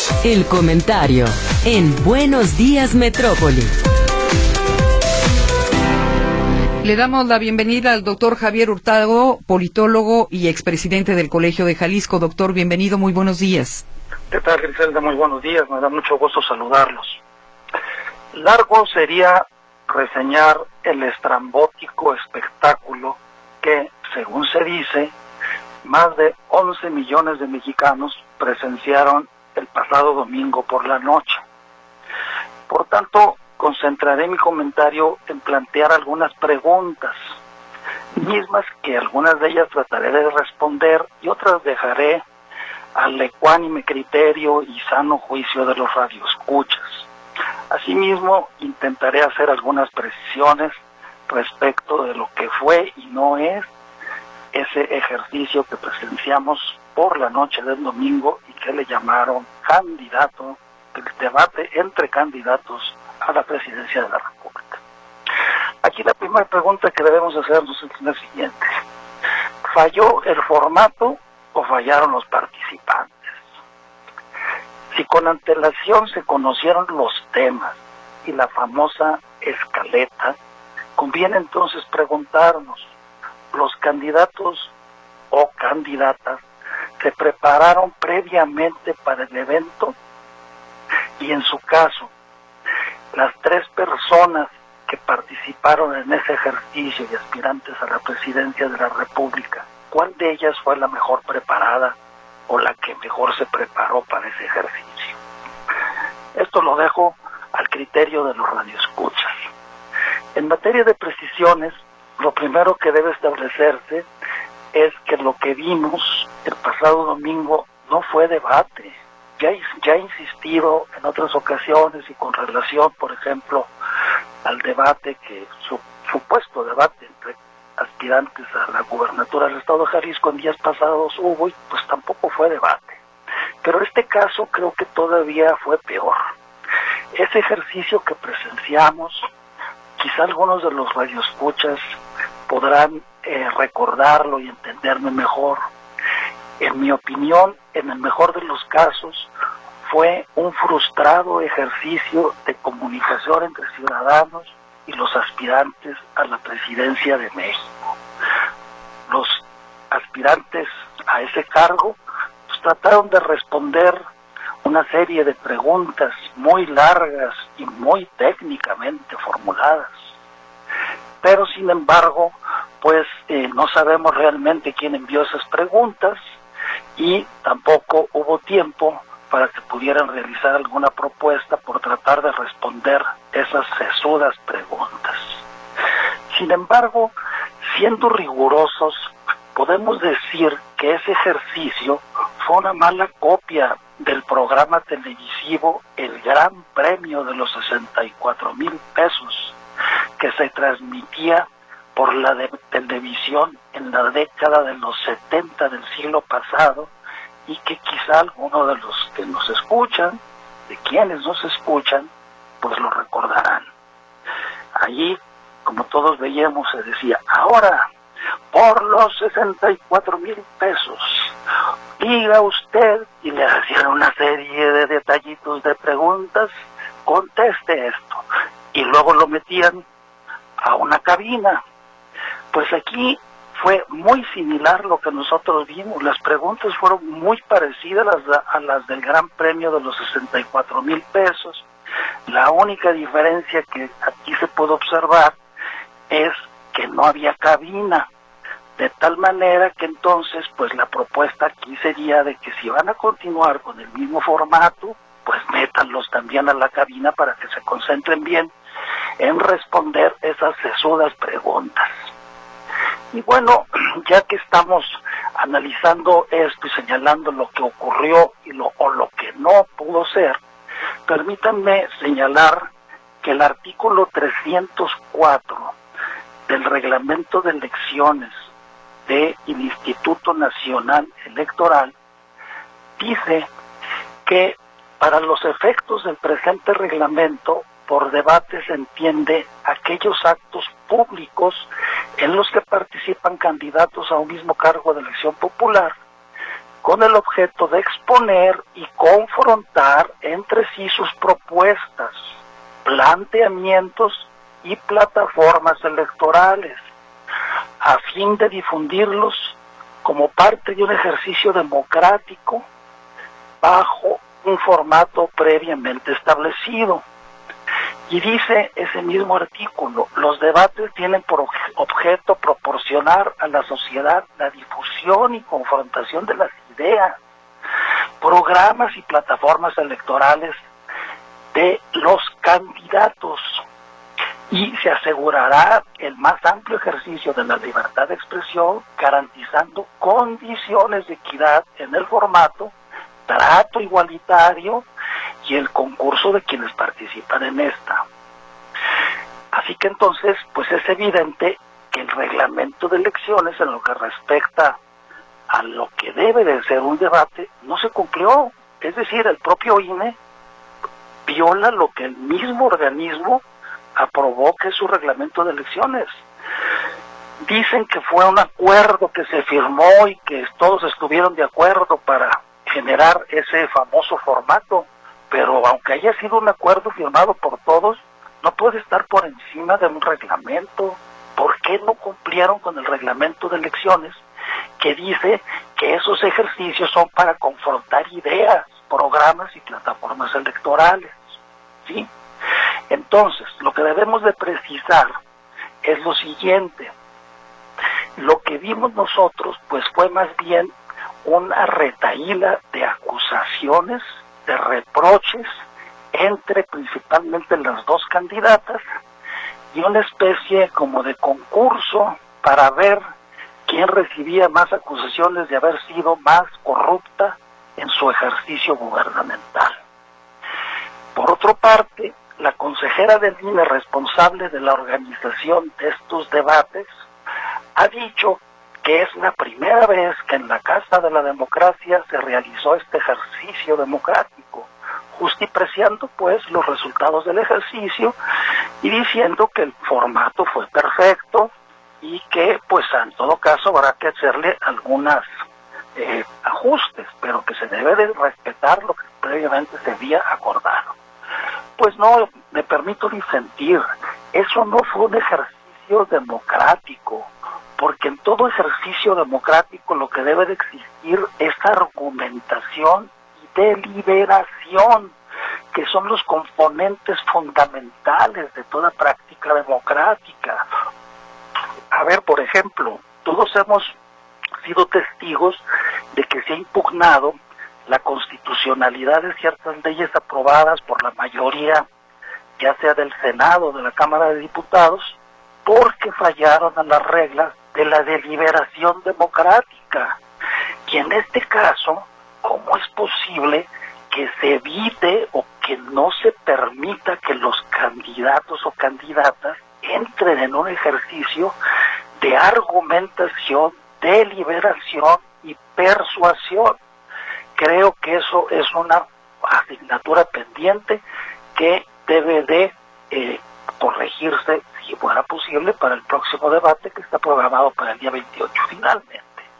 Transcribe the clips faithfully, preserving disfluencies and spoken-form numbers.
El comentario en Buenos Días Metrópoli. Le damos la bienvenida al doctor Javier Hurtado, politólogo y expresidente del Colegio de Jalisco. Doctor, bienvenido, muy buenos días. ¿Qué tal, Griselda? Muy buenos días, me da mucho gusto saludarlos. Largo sería reseñar el estrambótico espectáculo que, según se dice, más de once millones de mexicanos presenciaron el pasado domingo por la noche. Por tanto, concentraré mi comentario en plantear algunas preguntas, mismas que algunas de ellas trataré de responder y otras dejaré al ecuánime criterio y sano juicio de los radioescuchas. Asimismo, intentaré hacer algunas precisiones respecto de lo que fue y no es ese ejercicio que presenciamos por la noche del domingo y que le llamaron candidato, el debate entre candidatos a la presidencia de la República. Aquí la primera pregunta que debemos hacernos es la siguiente: ¿falló el formato o fallaron los participantes? Si con antelación se conocieron los temas y la famosa escaleta, conviene entonces preguntarnos, ¿los candidatos o candidatas se prepararon previamente para el evento? Y en su caso, las tres personas que participaron en ese ejercicio y aspirantes a la presidencia de la República, ¿cuál de ellas fue la mejor preparada o la que mejor se preparó para ese ejercicio? Esto lo dejo al criterio de los radioescuchas. En materia de precisiones, lo primero que debe establecerse es que lo que vimos el pasado domingo no fue debate. Ya, ya he insistido en otras ocasiones y con relación, por ejemplo, al debate que, su, supuesto debate entre aspirantes a la gubernatura del estado de Jalisco en días pasados hubo, y pues tampoco fue debate. Pero este caso creo que todavía fue peor. Ese ejercicio que presenciamos, quizá algunos de los radioescuchas podrán eh, recordarlo y entenderme mejor. En mi opinión, en el mejor de los casos, fue un frustrado ejercicio de comunicación entre ciudadanos y los aspirantes a la presidencia de México. Los aspirantes a ese cargo pues, trataron de responder una serie de preguntas muy largas y muy técnicamente formuladas. Pero, sin embargo, pues eh, no sabemos realmente quién envió esas preguntas y tampoco hubo tiempo para que pudieran realizar alguna propuesta por tratar de responder esas sesudas preguntas. Sin embargo, siendo rigurosos, podemos decir que ese ejercicio fue una mala copia del programa televisivo El Gran Premio de los sesenta y cuatro mil pesos, que se transmitía por la de televisión en la década de los setenta del siglo pasado, y que quizá algunos de los que nos escuchan, de quienes nos escuchan, pues lo recordarán. Allí, como todos veíamos, se decía, ahora, por los sesenta y cuatro mil pesos, diga usted, y le hacían una serie de detallitos de preguntas, conteste esto, y luego lo metían a una cabina. Pues aquí fue muy similar lo que nosotros vimos. Las preguntas fueron muy parecidas a las, a las del Gran Premio de los sesenta y cuatro mil pesos. La única diferencia que aquí se puede observar es que no había cabina, de tal manera que entonces pues la propuesta aquí sería de que si van a continuar con el mismo formato, pues métanlos también a la cabina para que se concentren bien en responder esas sesudas preguntas. Y bueno, ya que estamos analizando esto y señalando lo que ocurrió y lo, o lo que no pudo ser, permítanme señalar que el artículo trescientos cuatro del Reglamento de Elecciones del Instituto Nacional Electoral dice que para los efectos del presente reglamento, por debate se entiende aquellos actos públicos en los que participan candidatos a un mismo cargo de elección popular, con el objeto de exponer y confrontar entre sí sus propuestas, planteamientos y plataformas electorales, a fin de difundirlos como parte de un ejercicio democrático bajo un formato previamente establecido. Y dice ese mismo artículo, los debates tienen por objeto proporcionar a la sociedad la difusión y confrontación de las ideas, programas y plataformas electorales de los candidatos, y se asegurará el más amplio ejercicio de la libertad de expresión, garantizando condiciones de equidad en el formato, trato igualitario y el concurso de quienes participan en esta. Así que entonces, pues es evidente que el reglamento de elecciones, en lo que respecta a lo que debe de ser un debate, no se cumplió. Es decir, el propio I N E viola lo que el mismo organismo aprobó, que es su reglamento de elecciones. Dicen que fue un acuerdo que se firmó y que todos estuvieron de acuerdo para generar ese famoso formato, pero aunque haya sido un acuerdo firmado por todos, no puede estar por encima de un reglamento. ¿Por qué no cumplieron con el reglamento de elecciones que dice que esos ejercicios son para confrontar ideas, programas y plataformas electorales? ¿Sí? Entonces, lo que debemos de precisar es lo siguiente. Lo que vimos nosotros, pues fue más bien una retahíla de acusaciones, de reproches, entre principalmente las dos candidatas, y una especie como de concurso para ver quién recibía más acusaciones de haber sido más corrupta en su ejercicio gubernamental. Por otra parte, la consejera del I N E responsable de la organización de estos debates ha dicho que es la primera vez que en la Casa de la Democracia se realizó este ejercicio democrático, justipreciando pues los resultados del ejercicio y diciendo que el formato fue perfecto y que pues en todo caso habrá que hacerle algunas eh, ajustes, pero que se debe de respetar lo que previamente se había acordado. Pues no, me permito disentir, eso no fue un ejercicio democrático, porque en todo ejercicio democrático lo que debe de existir es argumentación y deliberación, que son los componentes fundamentales de toda práctica democrática. A ver, por ejemplo, todos hemos sido testigos de que se ha impugnado la constitucionalidad de ciertas leyes aprobadas por la mayoría, ya sea del Senado o de la Cámara de Diputados, porque fallaron a las reglas de la deliberación democrática. Y en este caso, ¿cómo es posible que se evite o que no se permita que los candidatos o candidatas entren en un ejercicio de argumentación, deliberación y persuasión? Creo que eso es una asignatura pendiente que debe de eh, corregirse, si fuera posible, para el próximo debate que está programado para el día veintiocho. Finalmente,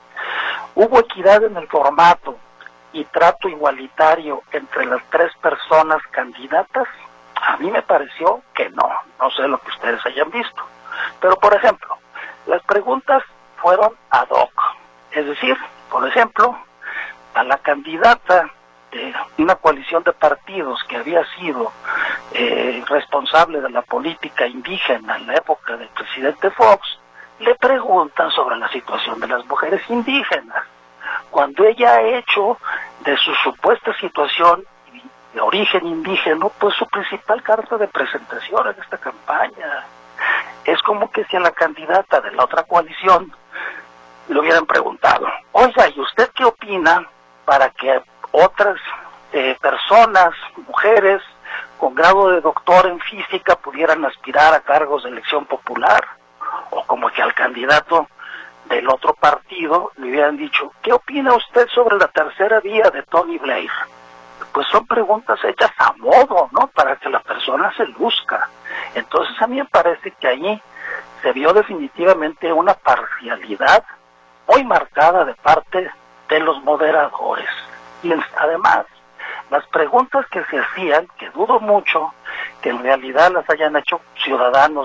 ¿hubo equidad en el formato y trato igualitario entre las tres personas candidatas? A mí me pareció que no, no sé lo que ustedes hayan visto. Pero, por ejemplo, las preguntas fueron ad hoc. Es decir, por ejemplo, a la candidata de una coalición de partidos que había sido eh, responsable de la política indígena en la época del presidente Fox, le preguntan sobre la situación de las mujeres indígenas, cuando ella ha hecho de su supuesta situación de origen indígena pues su principal carta de presentación en esta campaña. Es como que si a la candidata de la otra coalición le hubieran preguntado, oiga, ¿y usted qué opina para que otras eh, personas, mujeres, con grado de doctor en física pudieran aspirar a cargos de elección popular? O como que al candidato del otro partido le hubieran dicho, ¿qué opina usted sobre la tercera vía de Tony Blair? Pues son preguntas hechas a modo, ¿no? Para que la persona se luzca. Entonces a mí me parece que ahí se vio definitivamente una parcialidad muy marcada de parte de los moderadores. Y además, las preguntas que se hacían, que dudo mucho que en realidad las hayan hecho ciudadanos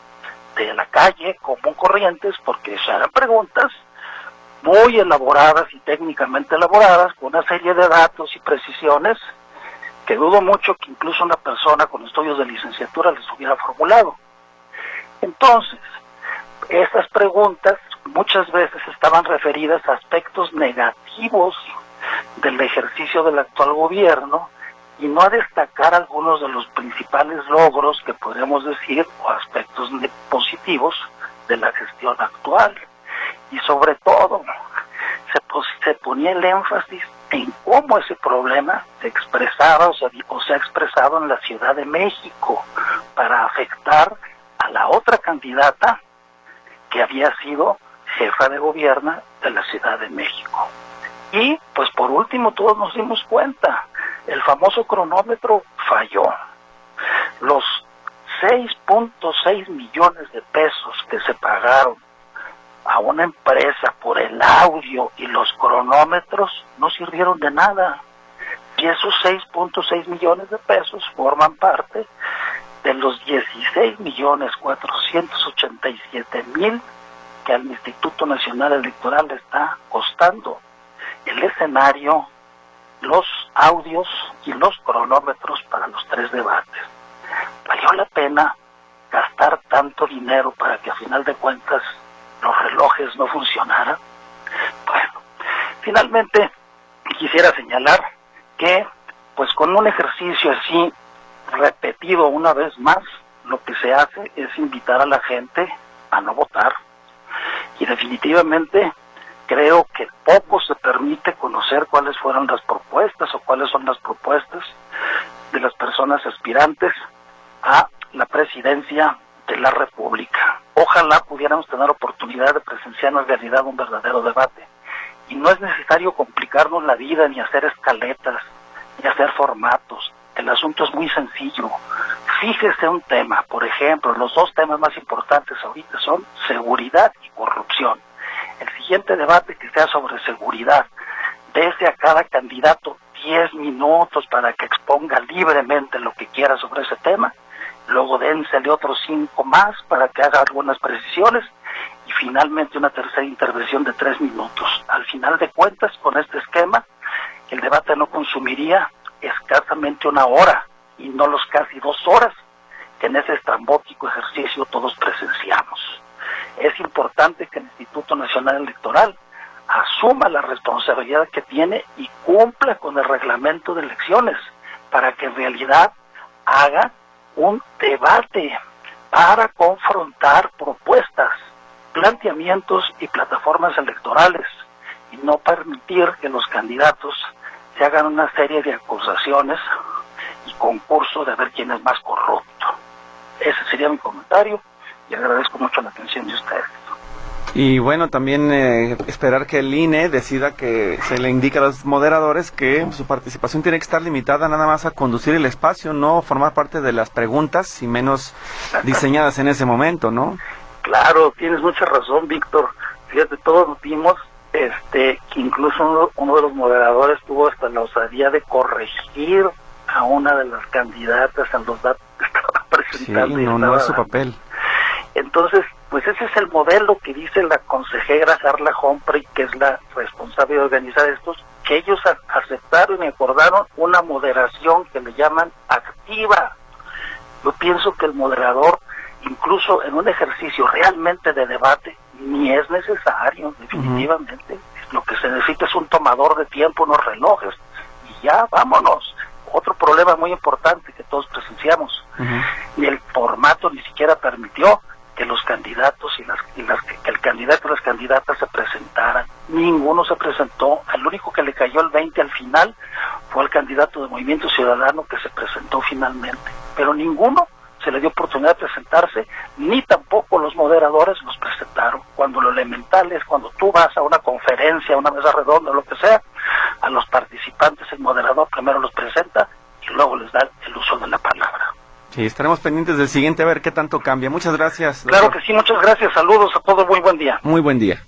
de la calle, común corrientes, porque eran preguntas muy elaboradas y técnicamente elaboradas, con una serie de datos y precisiones que dudo mucho que incluso una persona con estudios de licenciatura les hubiera formulado. Entonces, estas preguntas muchas veces estaban referidas a aspectos negativos del ejercicio del actual gobierno y no a destacar algunos de los principales logros que podríamos decir o aspectos positivos de la gestión actual. Y sobre todo, se, se ponía el énfasis en cómo ese problema se expresaba o se, o se ha expresado en la Ciudad de México para afectar a la otra candidata que había sido jefa de gobierno de la Ciudad de México. Y, pues por último, todos nos dimos cuenta, el famoso cronómetro falló. Los seis punto seis millones de pesos que se pagaron a una empresa por el audio y los cronómetros no sirvieron de nada. Y esos seis punto seis millones de pesos forman parte de los dieciséis millones cuatrocientos ochenta y siete mil que al Instituto Nacional Electoral le está costando el escenario, los audios y los cronómetros para los tres debates. ¿Valió la pena gastar tanto dinero para que a final de cuentas los relojes no funcionaran? Bueno, finalmente quisiera señalar que pues con un ejercicio así repetido una vez más, lo que se hace es invitar a la gente a no votar. Y definitivamente creo que poco se permite conocer cuáles fueron las propuestas o cuáles son las propuestas de las personas aspirantes a la presidencia de la República. Ojalá pudiéramos tener oportunidad de presenciar en realidad un verdadero debate. Y no es necesario complicarnos la vida, ni hacer escaletas, ni hacer formatos. El asunto es muy sencillo. Fíjese un tema, por ejemplo, los dos temas más importantes ahorita son seguridad y corrupción. El siguiente debate que sea sobre seguridad, dese a cada candidato diez minutos para que exponga libremente lo que quiera sobre ese tema, luego dénsele otros cinco más para que haga algunas precisiones y finalmente una tercera intervención de tres minutos. Al final de cuentas, con este esquema, el debate no consumiría escasamente una hora y no los casi dos horas que en ese estrambótico ejercicio todos presenciamos. Es importante que el Instituto Nacional Electoral asuma la responsabilidad que tiene y cumpla con el reglamento de elecciones para que en realidad haga un debate para confrontar propuestas, planteamientos y plataformas electorales y no permitir que los candidatos se hagan una serie de acusaciones y concurso de ver quién es más corrupto. Ese sería mi comentario y agradezco mucho la atención de ustedes. Y bueno, también eh, esperar que el I N E decida que se le indique a los moderadores que su participación tiene que estar limitada nada más a conducir el espacio, no formar parte de las preguntas y menos diseñadas en ese momento, ¿no? Claro, tienes mucha razón, Víctor. Fíjate, todos vimos este, que incluso uno, uno de los moderadores tuvo hasta la osadía de corregir a una de las candidatas en los datos que estaba presentando. Sí, no, no es su papel. Entonces, pues ese es el modelo que dice la consejera Carla Humphrey, que es la responsable de organizar estos, que ellos a- aceptaron y acordaron una moderación que le llaman activa. Yo pienso que el moderador, incluso en un ejercicio realmente de debate, ni es necesario, definitivamente. Uh-huh. Lo que se necesita es un tomador de tiempo, unos relojes, y ya, vámonos. Otro problema muy importante que todos presenciamos, uh-huh. y el formato ni siquiera permitió que los candidatos y las, y las que el candidato y las candidatas se presentaran. Ninguno se presentó. El único que le cayó el veinte al final fue el candidato de Movimiento Ciudadano que se presentó finalmente, pero ninguno se le dio oportunidad de presentarse, ni tampoco los moderadores los presentaron. Cuando lo elemental es cuando tú vas a una conferencia, a una mesa redonda, lo que sea, a los participantes el moderador primero los presenta y luego les da el uso de la palabra. Sí, estaremos pendientes del siguiente a ver qué tanto cambia. Muchas gracias, doctor. Claro que sí, muchas gracias. Saludos a todos, muy buen día. Muy buen día.